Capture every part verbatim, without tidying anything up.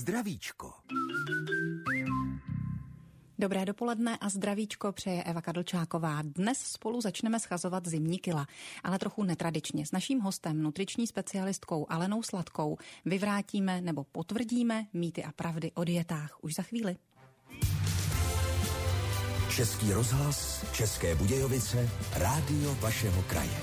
Zdravíčko. Dobré dopoledne a zdravíčko přeje Eva Kadlčáková. Dnes spolu začneme schazovat zimní kila, ale trochu netradičně. S naším hostem, nutriční specialistkou Alenou Sladkou, vyvrátíme nebo potvrdíme mýty a pravdy o dietách. Už za chvíli. Český rozhlas, České Budějovice, rádio vašeho kraje.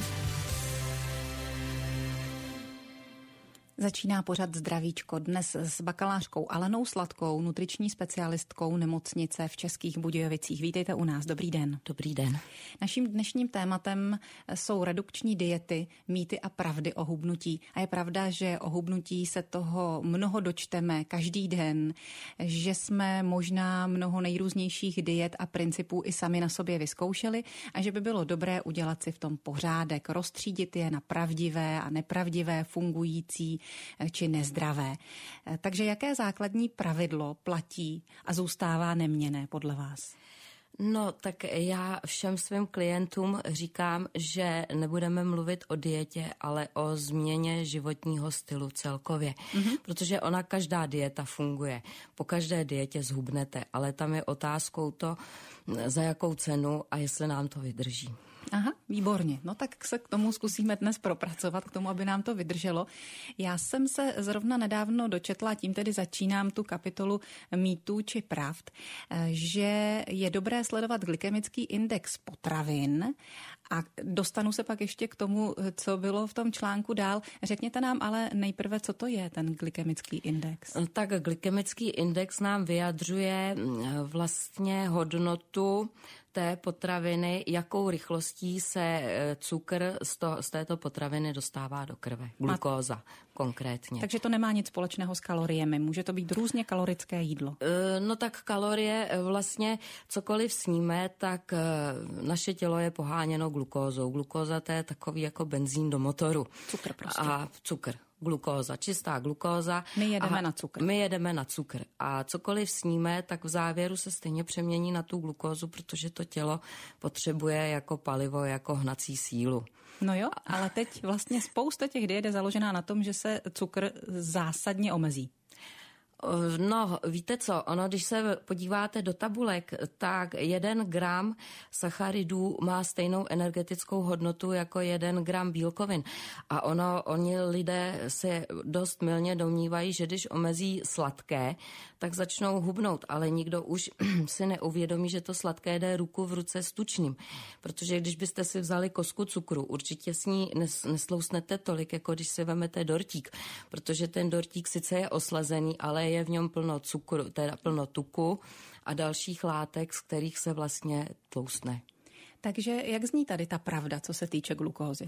Začíná pořad Zdravíčko dnes s bakalářkou Alenou Sladkou, nutriční specialistkou nemocnice v Českých Budějovicích. Vítejte u nás, dobrý den. Dobrý den. Naším dnešním tématem jsou redukční diety, mýty a pravdy o hubnutí. A je pravda, že o hubnutí se toho mnoho dočteme každý den, že jsme možná mnoho nejrůznějších diet a principů i sami na sobě vyzkoušeli a že by bylo dobré udělat si v tom pořádek, rozstřídit je na pravdivé a nepravdivé, fungující či nezdravé. Takže jaké základní pravidlo platí a zůstává neměnné podle vás? No, tak já všem svým klientům říkám, že nebudeme mluvit o dietě, ale o změně životního stylu celkově. Mm-hmm. Protože ona, každá dieta funguje. Po každé dietě zhubnete, ale tam je otázkou to, za jakou cenu a jestli nám to vydrží. Aha, výborně. No tak se k tomu zkusíme dnes propracovat, k tomu, aby nám to vydrželo. Já jsem se zrovna nedávno dočetla, tím tedy začínám tu kapitolu mýtů či pravd, že je dobré sledovat glykemický index potravin a dostanu se pak ještě k tomu, co bylo v tom článku dál. Řekněte nám ale nejprve, co to je ten glykemický index. Tak glykemický index nám vyjadřuje vlastně hodnotu té potraviny, jakou rychlostí se cukr z, to, z této potraviny dostává do krve. Glukóza konkrétně. Takže to nemá nic společného s kaloriemi. Může to být různě kalorické jídlo. No tak kalorie vlastně cokoliv sníme, tak naše tělo je poháněno glukózou. Glukóza to je takový jako benzín do motoru. Cukr prostě. A cukr. Glukóza, čistá glukóza. My jedeme a na cukr. My jedeme na cukr. A cokoliv sníme, tak v závěru se stejně přemění na tu glukózu, protože to tělo potřebuje jako palivo, jako hnací sílu. No jo, ale teď vlastně spousta těch diet je založená na tom, že se cukr zásadně omezí. No, víte co, ono, když se podíváte do tabulek, tak jeden gram sacharidů má stejnou energetickou hodnotu jako jeden gram bílkovin. A ono, oni lidé se dost mylně domnívají, že když omezí sladké, tak začnou hubnout, ale nikdo už si neuvědomí, že to sladké jde ruku v ruce s tučným. Protože když byste si vzali kosku cukru, určitě s ní nes, neslousnete tolik, jako když si vemete dortík, protože ten dortík sice je oslazený, ale je v něm plno cukru, teda plno tuku a dalších látek, z kterých se vlastně tloustne. Takže jak zní tady ta pravda, co se týče glukózy?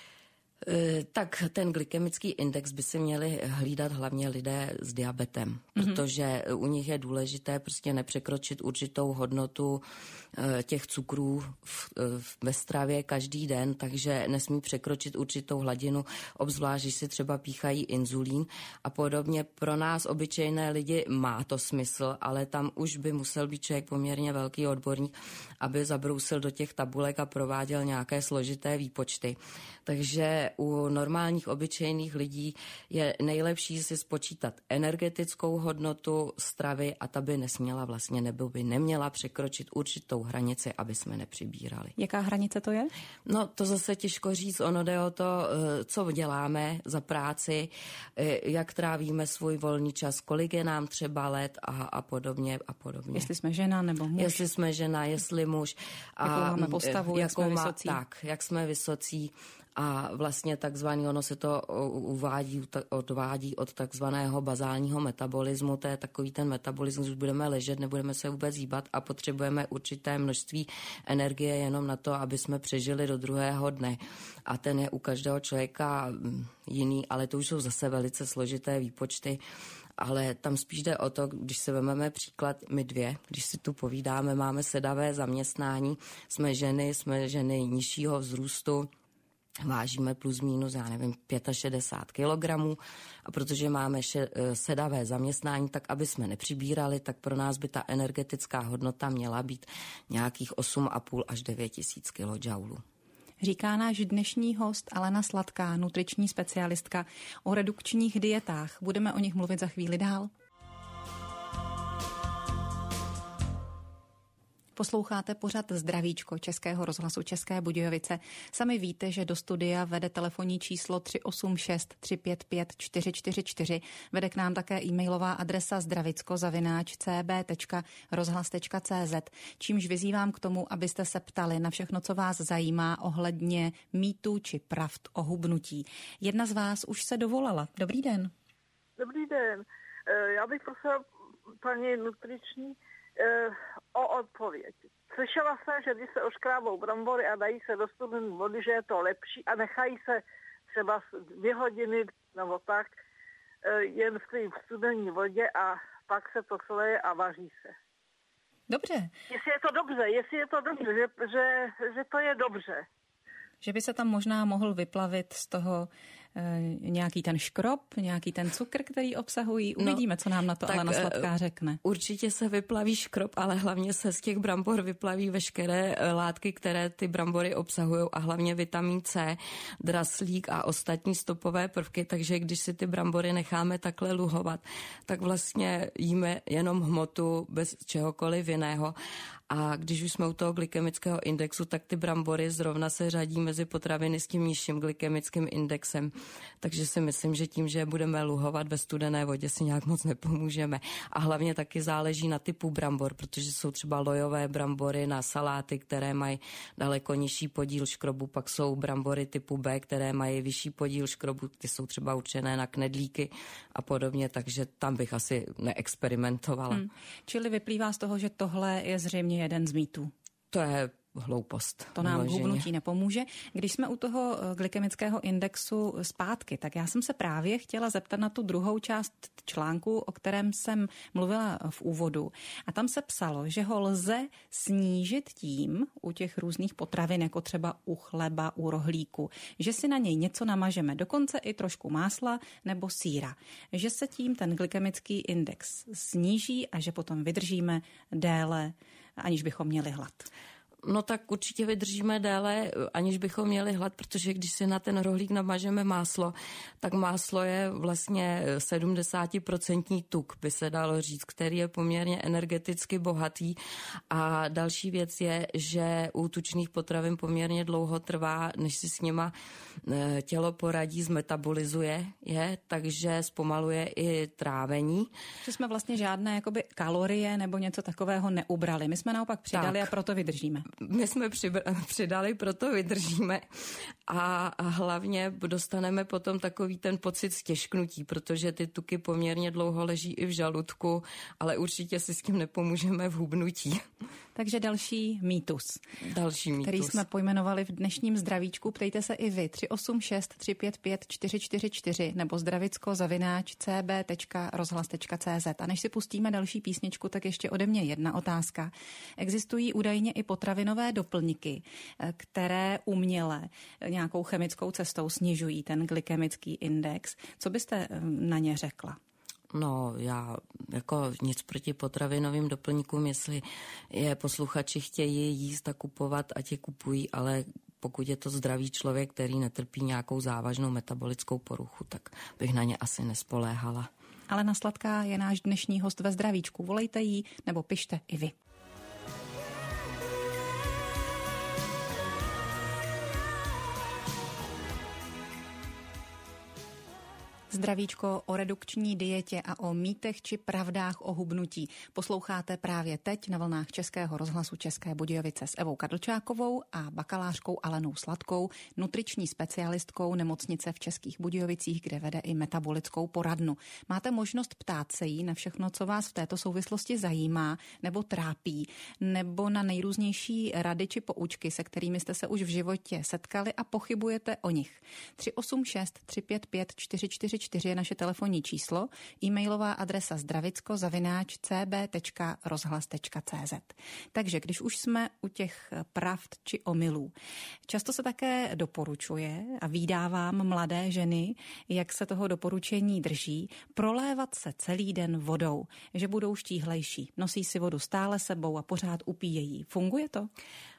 Tak ten glykemický index by si měli hlídat hlavně lidé s diabetem, mm-hmm. protože u nich je důležité prostě nepřekročit určitou hodnotu těch cukrů v, ve stravě každý den, takže nesmí překročit určitou hladinu, obzvlášť, když si třeba píchají inzulín a podobně. Pro nás obyčejné lidi má to smysl, ale tam už by musel být člověk poměrně velký odborník, aby zabrousil do těch tabulek a prováděl nějaké složité výpočty. Takže u normálních obyčejných lidí je nejlepší si spočítat energetickou hodnotu stravy a ta by nesměla vlastně, nebo by neměla překročit určitou hranici, aby jsme nepřibírali. Jaká hranice to je? No to zase těžko říct, ono jde o to, co děláme za práci, jak trávíme svůj volný čas, kolik je nám třeba let a, a podobně a podobně. Jestli jsme žena nebo muž. Jestli jsme žena, jestli muž. A jakou máme postavu, jak jsme má, vysocí. Tak, jak jsme vysocí. A vlastně takzvaný, ono se to uvádí, odvádí od takzvaného bazálního metabolismu, to je takový ten metabolismus, když budeme ležet, nebudeme se vůbec hýbat a potřebujeme určité množství energie jenom na to, aby jsme přežili do druhého dne. A ten je u každého člověka jiný, ale to už jsou zase velice složité výpočty. Ale tam spíš jde o to, když se vezmeme příklad my dvě, když si tu povídáme, máme sedavé zaměstnání, jsme ženy, jsme ženy nižšího vzrůstu, vážíme plus minus, já nevím, šedesát pět kilogramů a protože máme še, sedavé zaměstnání, tak aby jsme nepřibírali, tak pro nás by ta energetická hodnota měla být nějakých osm a půl až devět tisíc kilojoulů. Říká náš dnešní host Alena Sladká, nutriční specialistka, o redukčních dietách. Budeme o nich mluvit za chvíli dál. Posloucháte pořad Zdravíčko Českého rozhlasu České Budějovice. Sami víte, že do studia vede telefonní číslo tři osm šest tři pět pět čtyři čtyři čtyři. Vede k nám také e-mailová adresa zdravicko zavináč c b tečka rozhlas tečka c z, čímž vyzývám k tomu, abyste se ptali na všechno, co vás zajímá ohledně mýtů či pravd o hubnutí. Jedna z vás už se dovolala. Dobrý den. Dobrý den. Já bych prosila paní nutriční o odpověď. Slyšela jsem, že když se oškrábou brambory a dají se do studené vody, že je to lepší a nechají se třeba dvě hodiny nebo tak jen v té studené vodě a pak se to sleje a vaří se. Dobře. Jestli je to dobře, jestli je to dobře, že, že, že to je dobře. Že by se tam možná mohl vyplavit z toho e, nějaký ten škrob, nějaký ten cukr, který obsahují. Uvidíme, no, co nám na to Alena Sladká řekne. Určitě se vyplaví škrob, ale hlavně se z těch brambor vyplaví veškeré látky, které ty brambory obsahují a hlavně vitamin C, draslík a ostatní stopové prvky, takže když si ty brambory necháme takhle luhovat, tak vlastně jíme jenom hmotu bez čehokoliv jiného. A když už jsme u toho glykemického indexu, tak ty brambory zrovna se řadí mezi potraviny s tím nižším glykemickým indexem. Takže si myslím, že tím, že budeme luhovat ve studené vodě, si nějak moc nepomůžeme. A hlavně taky záleží na typu brambor, protože jsou třeba lojové brambory na saláty, které mají daleko nižší podíl škrobu, pak jsou brambory typu B, které mají vyšší podíl škrobu, ty jsou třeba určené na knedlíky a podobně, takže tam bych asi neexperimentovala. Hmm. Čili vyplývá z toho, že tohle je zřejmě jeden z mýtů. To je hloupost. To nám hubnutí nepomůže. Když jsme u toho glykemického indexu zpátky, tak já jsem se právě chtěla zeptat na tu druhou část článku, o kterém jsem mluvila v úvodu. A tam se psalo, že ho lze snížit tím u těch různých potravin, jako třeba u chleba, u rohlíku, že si na něj něco namažeme, dokonce i trošku másla nebo sýra. Že se tím ten glykemický index sníží a že potom vydržíme déle, aniž bychom měli hlad. No tak určitě vydržíme déle, aniž bychom měli hlad, protože když si na ten rohlík namažeme máslo, tak máslo je vlastně sedmdesát procent tuk, by se dalo říct, který je poměrně energeticky bohatý. A další věc je, že u tučných potravin poměrně dlouho trvá, než si s nima tělo poradí, zmetabolizuje je, takže zpomaluje i trávení. Že jsme vlastně žádné jakoby kalorie nebo něco takového neubrali. My jsme naopak přidali tak. A proto vydržíme. My jsme přidali, proto vydržíme a hlavně dostaneme potom takový ten pocit stěžknutí, protože ty tuky poměrně dlouho leží i v žaludku, ale určitě si s tím nepomůžeme v hubnutí. Takže další mýtus, další mýtus, který jsme pojmenovali v dnešním Zdravíčku. Ptejte se i vy tři osm šest tři pět pět čtyři čtyři čtyři nebo zdravicko zavináč c b tečka rozhlas tečka c z. A než si pustíme další písničku, tak ještě ode mě jedna otázka. Existují údajně i potravinové doplňky, které uměle nějakou chemickou cestou snižují ten glykemický index. Co byste na ně řekla? No, já jako nic proti potravinovým doplňkům, jestli je posluchači chtějí jíst a kupovat, ať je kupují, ale pokud je to zdravý člověk, který netrpí nějakou závažnou metabolickou poruchu, tak bych na ně asi nespoléhala. Alena Sladká je náš dnešní host ve Zdravíčku. Volejte jí nebo pište i vy. Zdravíčko o redukční dietě a o mýtech či pravdách o hubnutí. Posloucháte právě teď na vlnách Českého rozhlasu České Budějovice s Evou Kadlčákovou a bakalářkou Alenou Sladkou, nutriční specialistkou nemocnice v Českých Budějovicích, kde vede i metabolickou poradnu. Máte možnost ptát se jí na všechno, co vás v této souvislosti zajímá nebo trápí, nebo na nejrůznější rady či poučky, se kterými jste se už v životě setkali a pochybujete o nich. tři osm šest tři pět pět čtyři čtyři čtyři je naše telefonní číslo, e-mailová adresa zdravicko zavináč c b tečka rozhlas tečka c z. Takže když už jsme u těch pravd či omylů, často se také doporučuje a vídávám mladé ženy, jak se toho doporučení drží, prolévat se celý den vodou, že budou štíhlejší. Nosí si vodu stále sebou a pořád upíjejí. Funguje to?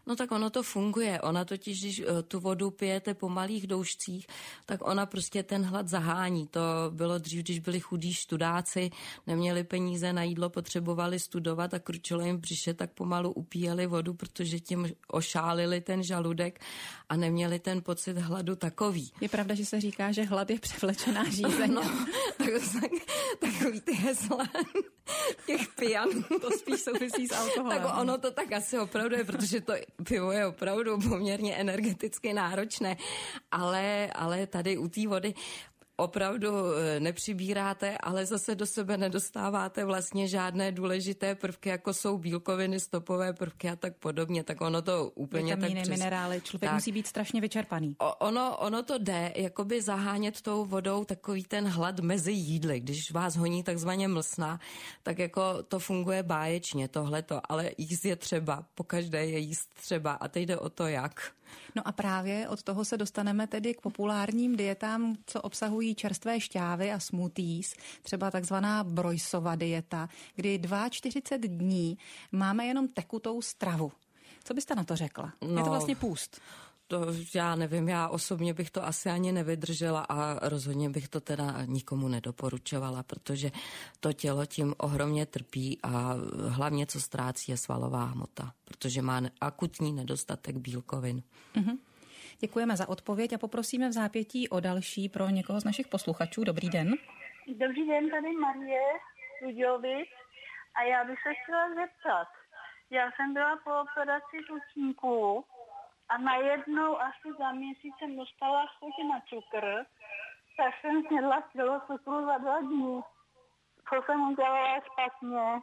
No tak ono to funguje. Ona totiž, když tu vodu pijete po malých doušcích, tak ona prostě ten hlad zahání. To bylo dřív, když byli chudí študáci, neměli peníze na jídlo, potřebovali studovat a kručilo jim břiše, tak pomalu upíjeli vodu, protože tím ošálili ten žaludek a neměli ten pocit hladu takový. Je pravda, že se říká, že hlad je převlečená žízeň. No, tak, tak, takový ty hesla těch pijanů. To spíš souvisí s alkoholem. Tak ono to tak asi opravdu je, protože to pivo je opravdu poměrně energeticky náročné, ale, ale tady u té vody opravdu nepřibíráte, ale zase do sebe nedostáváte vlastně žádné důležité prvky, jako jsou bílkoviny, stopové prvky a tak podobně, tak ono to úplně vitamíny, tak přes... minerály, člověk tak. musí být strašně vyčerpaný. O, ono, ono to jde, jakoby zahánět tou vodou takový ten hlad mezi jídly, když vás honí takzvaně mlsna, tak jako to funguje báječně tohleto, ale jíst je třeba, pokaždé je jíst třeba a teď jde o to jak. No a právě od toho se dostaneme tedy k populárním dietám, co obsahují čerstvé šťávy a smoothies, třeba takzvaná Broysova dieta, kdy čtyřicet dva dní máme jenom tekutou stravu. Co byste na to řekla? No, je to vlastně půst. To já nevím, já osobně bych to asi ani nevydržela a rozhodně bych to teda nikomu nedoporučovala, protože to tělo tím ohromně trpí a hlavně co ztrácí je svalová hmota, protože má akutní nedostatek bílkovin. Mhm. Děkujeme za odpověď a poprosíme v zápětí o další pro někoho z našich posluchačů. Dobrý den. Dobrý den, tady Marie Ludějovic a já bych se chtěla zeptat. Já jsem byla po operaci tučníků a najednou asi za měsíc jsem dostala chuť na cukr, tak jsem snědla kilo cukru za dva dny. Co jsem udělala špatně?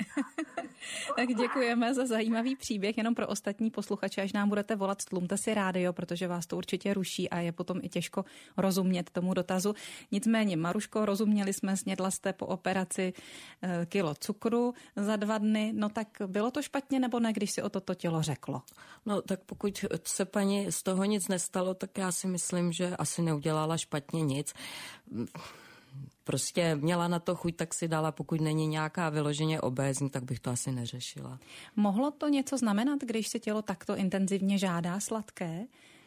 Tak děkujeme za zajímavý příběh. Jenom pro ostatní posluchače, až nám budete volat, stlumte si rádio, protože vás to určitě ruší a je potom i těžko rozumět tomu dotazu. Nicméně, Maruško, rozuměli jsme, snědla jste po operaci e, kilo cukru za dva dny. No tak bylo to špatně nebo ne, když si o toto tělo řeklo? No tak pokud se paní z toho nic nestalo, tak já si myslím, že asi neudělala špatně nic. Prostě měla na to chuť, tak si dala, pokud není nějaká vyloženě obézní, tak bych to asi neřešila. Mohlo to něco znamenat, když se tělo takto intenzivně žádá sladké?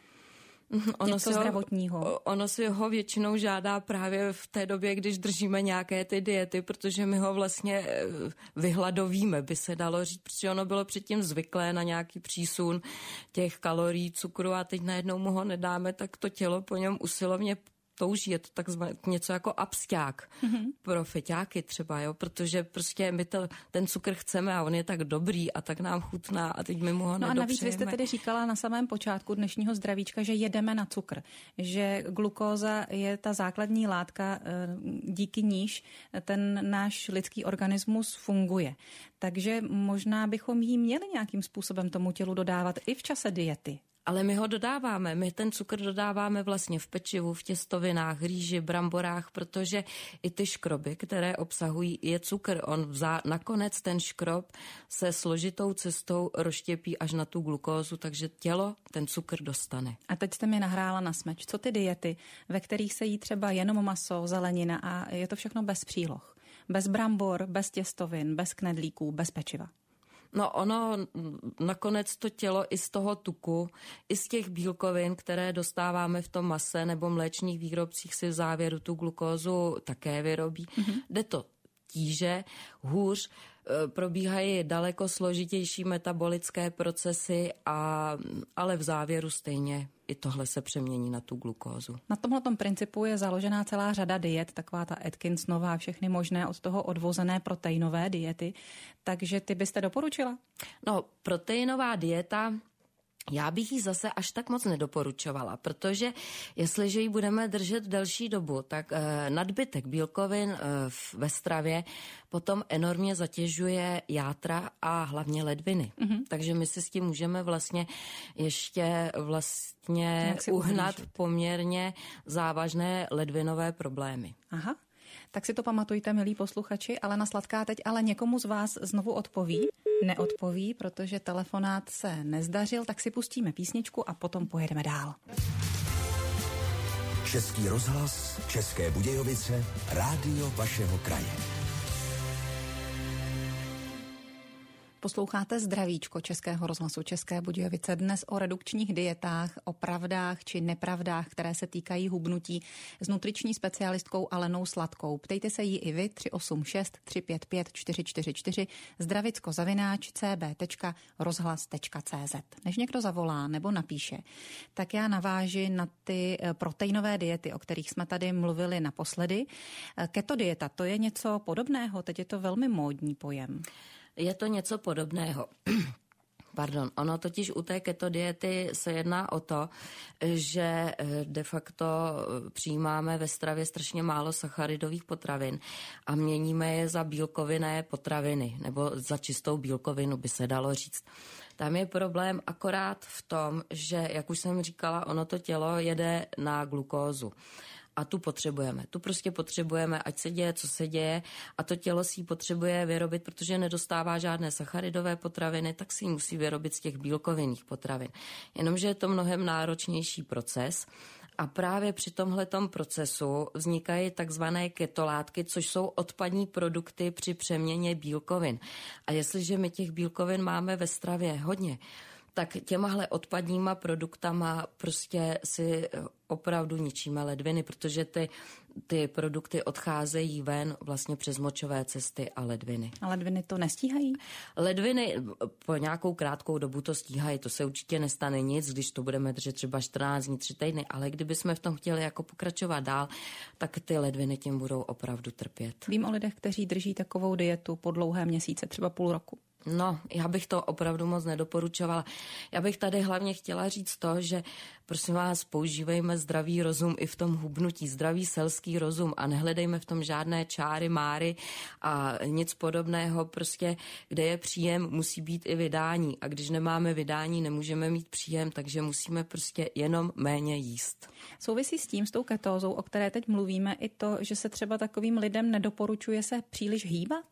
Ono něco si, zdravotního? ho, ono si ho většinou žádá právě v té době, když držíme nějaké ty diety, protože my ho vlastně vyhladovíme, by se dalo říct, protože ono bylo předtím zvyklé na nějaký přísun těch kalorií, cukru a teď najednou mu ho nedáme, tak to tělo po něm usilovně touží, je to takzvané něco jako absťák mm-hmm. pro feťáky třeba, jo, protože prostě my to, ten cukr chceme a on je tak dobrý a tak nám chutná a teď my mu ho No nedopřejeme. a navíc vy jste tedy říkala na samém počátku dnešního zdravíčka, že jedeme na cukr, že glukóza je ta základní látka, díky níž ten náš lidský organismus funguje. Takže možná bychom jí měli nějakým způsobem tomu tělu dodávat i v čase diety. Ale my ho dodáváme, my ten cukr dodáváme vlastně v pečivu, v těstovinách, rýži, bramborách, protože i ty škroby, které obsahují, je cukr. On vzá, nakonec ten škrob se složitou cestou rozštěpí až na tu glukózu, takže tělo ten cukr dostane. A teď jste mi nahrála na smeč. Co ty diety, ve kterých se jí třeba jenom maso, zelenina a je to všechno bez příloh? Bez brambor, bez těstovin, bez knedlíků, bez pečiva? No ono nakonec to tělo i z toho tuku, i z těch bílkovin, které dostáváme v tom mase nebo mléčných výrobcích, si v závěru tu glukózu také vyrobí. Mm-hmm. Jde to tíže, hůř, probíhají daleko složitější metabolické procesy, a, ale v závěru stejně i tohle se přemění na tu glukózu. Na tomhletom principu je založená celá řada diet, taková ta Atkinsonova, všechny možné od toho odvozené proteinové diety. Takže ty byste doporučila? No, proteinová dieta, já bych ji zase až tak moc nedoporučovala, protože jestliže ji budeme držet delší dobu, tak eh, nadbytek bílkovin eh, ve stravě potom enormně zatěžuje játra a hlavně ledviny. Mm-hmm. Takže my si s tím můžeme vlastně ještě vlastně uhnat uhlížet. Poměrně závažné ledvinové problémy. Aha. Tak si to pamatujte, milí posluchači, Alena Sladká teď ale někomu z vás znovu odpoví. Neodpoví, protože telefonát se nezdařil, tak si pustíme písničku a potom pojedeme dál. Český rozhlas, České Budějovice, rádio vašeho kraje. Posloucháte Zdravíčko Českého rozhlasu České Budějovice. Dnes o redukčních dietách, o pravdách či nepravdách, které se týkají hubnutí, s nutriční specialistkou Alenou Sladkou. Ptejte se jí i vy tři osm šest tři pět pět čtyři čtyři čtyři zdravicko zavináč c b tečka rozhlas tečka c z. Než někdo zavolá nebo napíše, tak já naváži na ty proteinové diety, o kterých jsme tady mluvili naposledy. Keto dieta, to je něco podobného, teď je to velmi módní pojem. Je to něco podobného. Pardon, ono totiž u té keto diety se jedná o to, že de facto přijímáme ve stravě strašně málo sacharidových potravin a měníme je za bílkovinné potraviny, nebo za čistou bílkovinu by se dalo říct. Tam je problém akorát v tom, že, jak už jsem říkala, ono to tělo jede na glukózu. A tu potřebujeme. Tu prostě potřebujeme, ať se děje, co se děje. A to tělo si ji potřebuje vyrobit, protože nedostává žádné sacharidové potraviny, tak si ji musí vyrobit z těch bílkovinných potravin. Jenomže je to mnohem náročnější proces. A právě při tomhletom procesu vznikají takzvané ketolátky, což jsou odpadní produkty při přeměně bílkovin. A jestliže my těch bílkovin máme ve stravě hodně, tak těmahle odpadníma produktama prostě si opravdu ničíme ledviny, protože ty, ty produkty odcházejí ven vlastně přes močové cesty a ledviny. A ledviny to nestíhají? Ledviny po nějakou krátkou dobu to stíhají, to se určitě nestane nic, když to budeme držet třeba čtrnáct dní, tři týdny, ale kdyby jsme v tom chtěli jako pokračovat dál, tak ty ledviny tím budou opravdu trpět. Vím o lidech, kteří drží takovou dietu po dlouhé měsíce, třeba půl roku. No, já bych to opravdu moc nedoporučovala. Já bych tady hlavně chtěla říct to, že prosím vás, používejme zdravý rozum i v tom hubnutí, zdravý selský rozum a nehledejme v tom žádné čáry, máry a nic podobného. Prostě, kde je příjem, musí být i vydání a když nemáme vydání, nemůžeme mít příjem, takže musíme prostě jenom méně jíst. Souvisí s tím, s tou ketózou, o které teď mluvíme, i to, že se třeba takovým lidem nedoporučuje se příliš hýbat?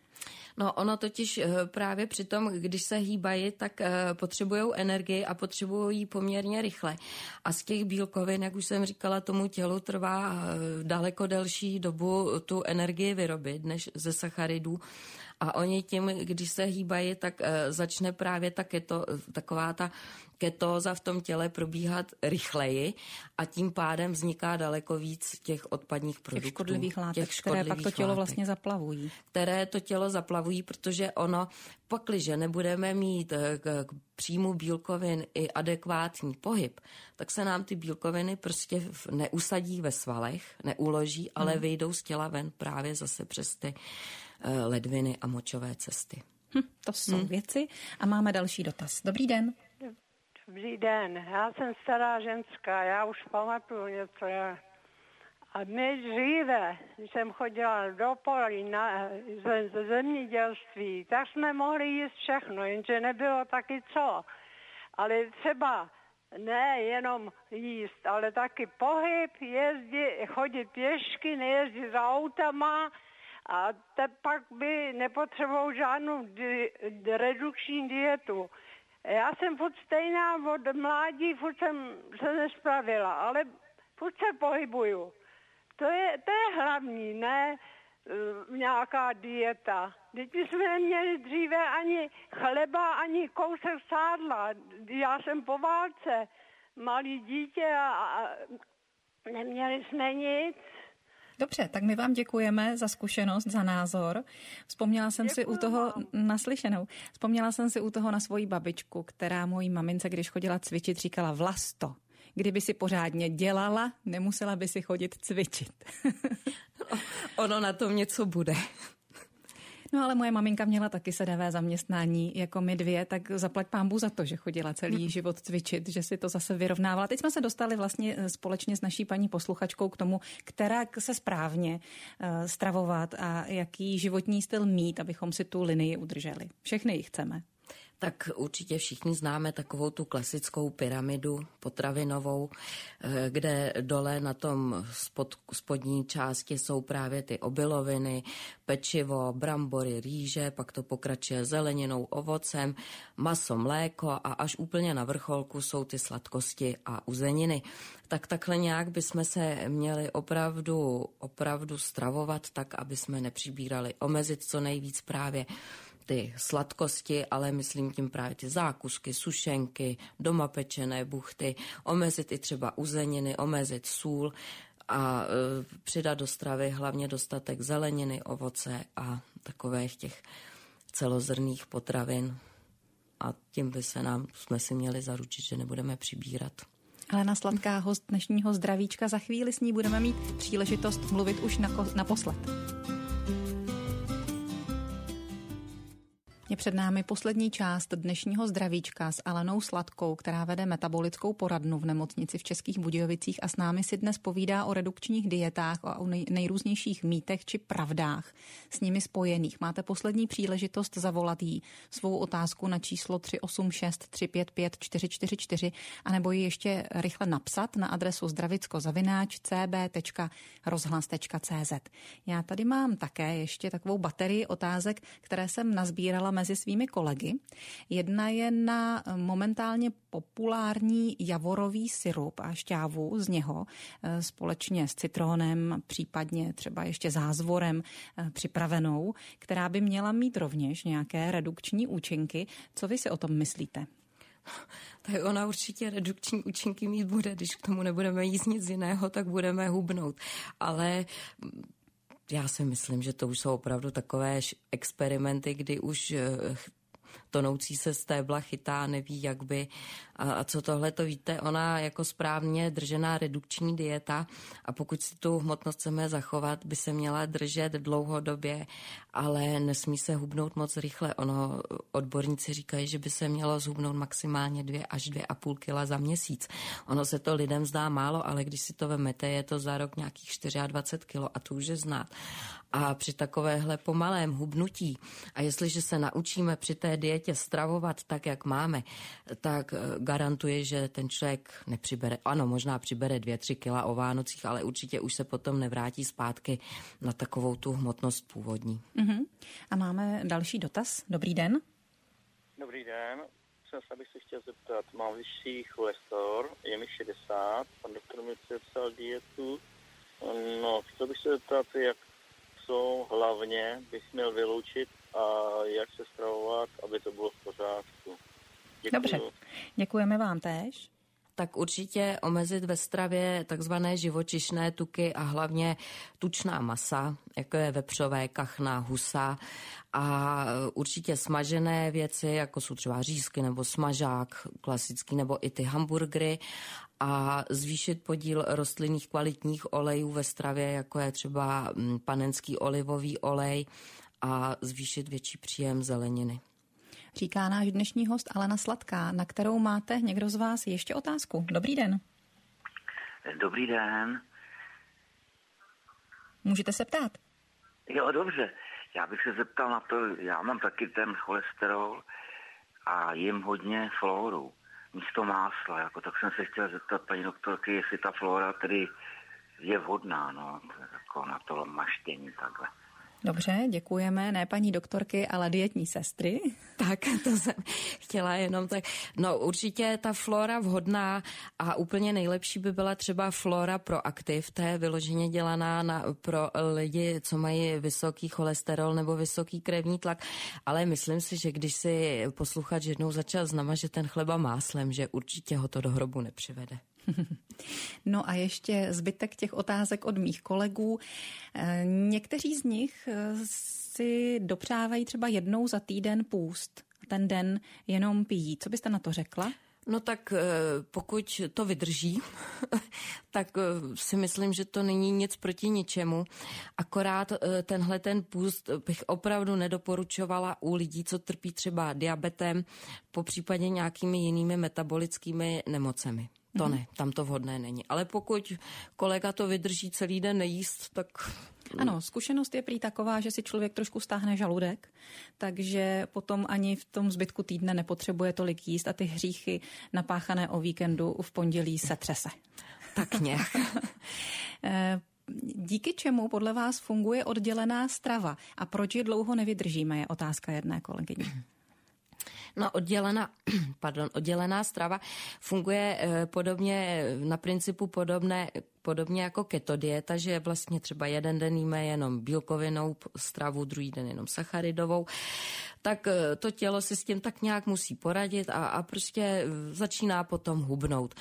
No ono totiž právě při tom, když se hýbají, tak potřebují energii a potřebují ji poměrně rychle. A z těch bílkovin, jak už jsem říkala, tomu tělu trvá daleko delší dobu tu energii vyrobit, než ze sacharidů. A oni tím, když se hýbají, tak začne právě ta keto, taková ta ketóza v tom těle probíhat rychleji a tím pádem vzniká daleko víc těch odpadních produktů. Těch škodlivých látek, těch škodlivých které pak to tělo látek, vlastně zaplavují. Které to tělo zaplavují, protože ono, pakliže nebudeme mít k, k příjmu bílkovin i adekvátní pohyb, tak se nám ty bílkoviny prostě neusadí ve svalech, neuloží, ale hmm. vyjdou z těla ven právě zase přes ty uh, ledviny a močové cesty. Hm, to jsou hmm. věci a máme další dotaz. Dobrý den. Dobrý den, já jsem stará ženská, já už pamatuju něco. Já... A my dříve, když jsem chodila do polí na, ze, ze zemědělství, tak jsme mohli jíst všechno, jenže nebylo taky co. Ale třeba ne jenom jíst, ale taky pohyb, jezdit, chodit pěšky, nejezdit za autama a te pak by nepotřeboval žádnou di, redukční dietu. Já jsem furt stejná od mládí, furt jsem se nespravila, ale furt se pohybuju. To je, to je hlavní, ne uh, nějaká dieta. Teď jsme neměli dříve ani chleba, ani kousek sádla. Já jsem po válce, malý dítě a, a neměli jsme nic. Dobře, tak my vám děkujeme za zkušenost, za názor. Vzpomněla jsem Děkuju si u toho vám. naslyšenou. Vzpomněla jsem si u toho na svoji babičku, která mojí mamince, když chodila cvičit, říkala: Vlasto, kdyby si pořádně dělala, nemusela by si chodit cvičit. Ono na tom něco bude. No ale moje maminka měla taky sedavé zaměstnání jako my dvě, tak zaplať pánbůh za to, že chodila celý život cvičit, že si to zase vyrovnávala. Teď jsme se dostali vlastně společně s naší paní posluchačkou k tomu, která se správně uh, stravovat a jaký životní styl mít, abychom si tu linii udrželi. Všechny ji chceme. Tak určitě všichni známe takovou tu klasickou pyramidu potravinovou, kde dole na tom spod, spodní části jsou právě ty obiloviny, pečivo, brambory, rýže, pak to pokračuje zeleninou, ovocem, maso, mléko a až úplně na vrcholku jsou ty sladkosti a uzeniny. Tak takhle nějak bychom se měli opravdu, opravdu stravovat tak, aby jsme nepřibírali, omezit co nejvíc právě ty sladkosti, ale myslím tím právě ty zákusky, sušenky, doma pečené buchty, omezit i třeba uzeniny, omezit sůl a e, přidat do stravy hlavně dostatek zeleniny, ovoce a takových těch celozrnných potravin. A tím by se nám, jsme si měli zaručit, že nebudeme přibírat. Alena Sladká, host dnešního Zdravíčka. Za chvíli s ní budeme mít příležitost mluvit už naposled. Je před námi poslední část dnešního Zdravíčka s Alenou Sladkou, která vede metabolickou poradnu v nemocnici v Českých Budějovicích a s námi si dnes povídá o redukčních dietách a o nej- nejrůznějších mýtech či pravdách s nimi spojených. Máte poslední příležitost zavolat jí svou otázku na číslo tři osm šest tři pět pět čtyři čtyři čtyři anebo ji ještě rychle napsat na adresu zdravicko zavináč c b tečka rozhlas tečka c z. Já tady mám také ještě takovou baterii otázek, které jsem nazbírala mezi svými kolegy. Jedna je na momentálně populární javorový sirup a šťávu z něho společně s citronem, případně třeba ještě zázvorem připravenou, která by měla mít rovněž nějaké redukční účinky. Co vy si o tom myslíte? Tak ona určitě redukční účinky mít bude, když k tomu nebudeme jíst nic jiného, tak budeme hubnout. Ale já si myslím, že to už jsou opravdu takové experimenty, kdy už tonoucí se stébla chytá, neví, jak by. A, a co tohle, to víte, ona jako správně držená redukční dieta a pokud si tu hmotnost chceme zachovat, by se měla držet dlouhodobě, ale nesmí se hubnout moc rychle. Ono, odborníci říkají, že by se mělo zhubnout maximálně dvě až dvě a půl kila za měsíc. Ono se to lidem zdá málo, ale když si to vemete, je to za rok nějakých dvacet čtyři kilo a to už je znát. A při takovéhle pomalém hubnutí, a jestliže se naučíme při té dietě stravovat tak, jak máme, tak garantuje, že ten člověk nepřibere, ano, možná přibere dvě, tři kila o Vánocích, ale určitě už se potom nevrátí zpátky na takovou tu hmotnost původní. Uh-huh. A máme další dotaz. Dobrý den. Dobrý den. Přesně bych se chtěl zeptat, mám vyšší cholesterol, je mi šedesát, pan doktor mi předepsal dietu. No, chtěl bych se zeptat, jak co hlavně bych měl vyloučit a jak se stravovat, aby to bylo v pořádku. Děkuju. Dobře, děkujeme vám též. Tak určitě omezit ve stravě takzvané živočišné tuky a hlavně tučná masa, jako je vepřové, kachna, husa a určitě smažené věci, jako jsou třeba řízky nebo smažák klasický, nebo i ty hamburgery a zvýšit podíl rostlinných kvalitních olejů ve stravě, jako je třeba panenský olivový olej a zvýšit větší příjem zeleniny. Říká náš dnešní host Alena Sladká, na kterou máte někdo z vás ještě otázku. Dobrý den. Dobrý den. Můžete se ptát. Jo, dobře. Já bych se zeptal na to, já mám taky ten cholesterol a jím hodně floru místo másla, jako tak jsem se chtěl zeptat paní doktorky, jestli ta flora tedy je vhodná, no, jako na to maštění takhle. Dobře, děkujeme. Ne paní doktorky, ale dietní sestry. Tak, to jsem chtěla jenom tak. No určitě ta flora vhodná a úplně nejlepší by byla třeba flora proaktiv. To je vyloženě dělaná na, pro lidi, co mají vysoký cholesterol nebo vysoký krevní tlak. Ale myslím si, že když si posluchač jednou začal znamažet ten chleba máslem, že určitě ho to do hrobu nepřivede. No a ještě zbytek těch otázek od mých kolegů. Někteří z nich si dopřávají třeba jednou za týden půst. Ten den jenom pijí. Co byste na to řekla? No tak pokud to vydrží, tak si myslím, že to není nic proti ničemu. Akorát tenhle ten půst bych opravdu nedoporučovala u lidí, co trpí třeba diabetem, popřípadě nějakými jinými metabolickými nemocemi. To ne, tam to vhodné není. Ale pokud kolega to vydrží celý den nejíst, tak... Ano, zkušenost je prý taková, že si člověk trošku stáhne žaludek, takže potom ani v tom zbytku týdne nepotřebuje tolik jíst a ty hříchy napáchané o víkendu v pondělí se třese. Tak nějak. Díky čemu podle vás funguje oddělená strava a proč ji dlouho nevydržíme, je otázka jedné kolegyně. No, oddělená, pardon, oddělená strava funguje eh, podobně, na principu podobné, podobně jako keto dieta, že vlastně třeba jeden den jíme jenom bílkovinou stravu, druhý den jenom sacharidovou, tak eh, to tělo si s tím tak nějak musí poradit a, a prostě začíná potom hubnout.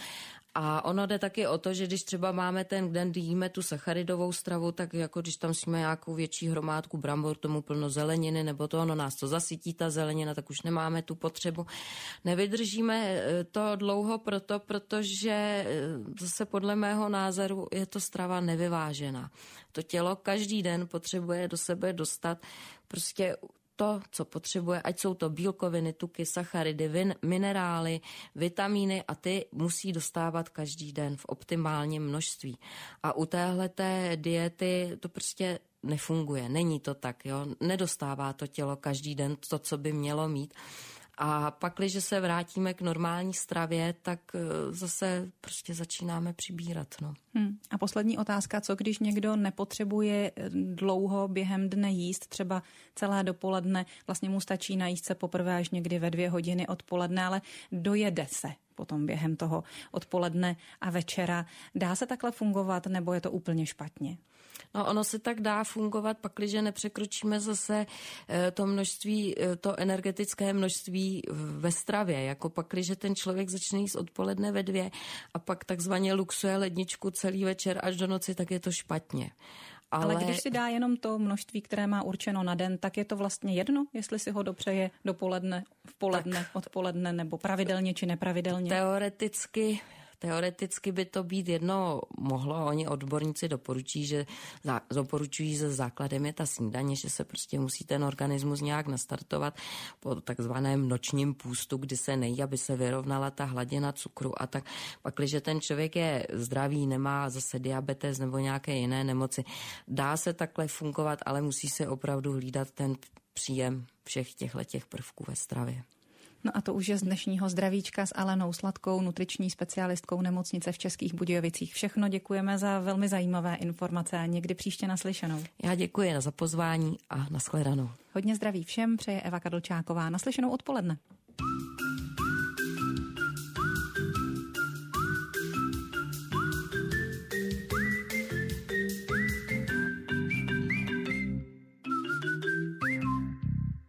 A ono jde taky o to, že když třeba máme ten den, kdy jíme tu sacharidovou stravu, tak jako když tam jsme nějakou větší hromádku brambor, tomu plno zeleniny, nebo to ono nás to zasytí, ta zelenina, tak už nemáme tu potřebu. Nevydržíme to dlouho proto, protože zase podle mého názoru je to strava nevyvážená. To tělo každý den potřebuje do sebe dostat prostě to, co potřebuje, ať jsou to bílkoviny, tuky, sacharidy, vin, minerály, vitamíny a ty musí dostávat každý den v optimálním množství. A u téhleté diety to prostě nefunguje, není to tak, jo? Nedostává to tělo každý den to, co by mělo mít. A pak, když se vrátíme k normální stravě, tak zase prostě začínáme přibírat. No. Hmm. A poslední otázka, co když někdo nepotřebuje dlouho během dne jíst, třeba celé dopoledne, vlastně mu stačí najíst se poprvé až někdy ve dvě hodiny odpoledne, ale dojede se potom během toho odpoledne a večera. Dá se takhle fungovat, nebo je to úplně špatně? No, ono se tak dá fungovat, pakliže nepřekročíme zase to množství, to energetické množství ve stravě, jako pakliže ten člověk začne jíst odpoledne ve dvě a pak takzvaně luxuje ledničku celý večer až do noci, tak je to špatně. Ale... Ale když si dá jenom to množství, které má určeno na den, tak je to vlastně jedno, jestli si ho dopřeje dopoledne, v poledne, tak... odpoledne nebo pravidelně či nepravidelně? Teoreticky... Teoreticky by to být jedno mohlo, oni odborníci doporučí, že za, doporučují, že základem je ta snídaně, že se prostě musí ten organismus nějak nastartovat po takzvaném nočním půstu, kdy se nejí, aby se vyrovnala ta hladina cukru a tak. Pak, když ten člověk je zdravý, nemá zase diabetes nebo nějaké jiné nemoci, dá se takhle fungovat, ale musí se opravdu hlídat ten příjem všech těchto prvků ve stravě. No a to už je z dnešního zdravíčka s Alenou Sladkou, nutriční specialistkou nemocnice v Českých Budějovicích. Všechno, děkujeme za velmi zajímavé informace a někdy příště naslyšenou. Já děkuji za pozvání a nashledanou. Hodně zdraví všem přeje Eva Kadlčáková. Naslyšenou odpoledne.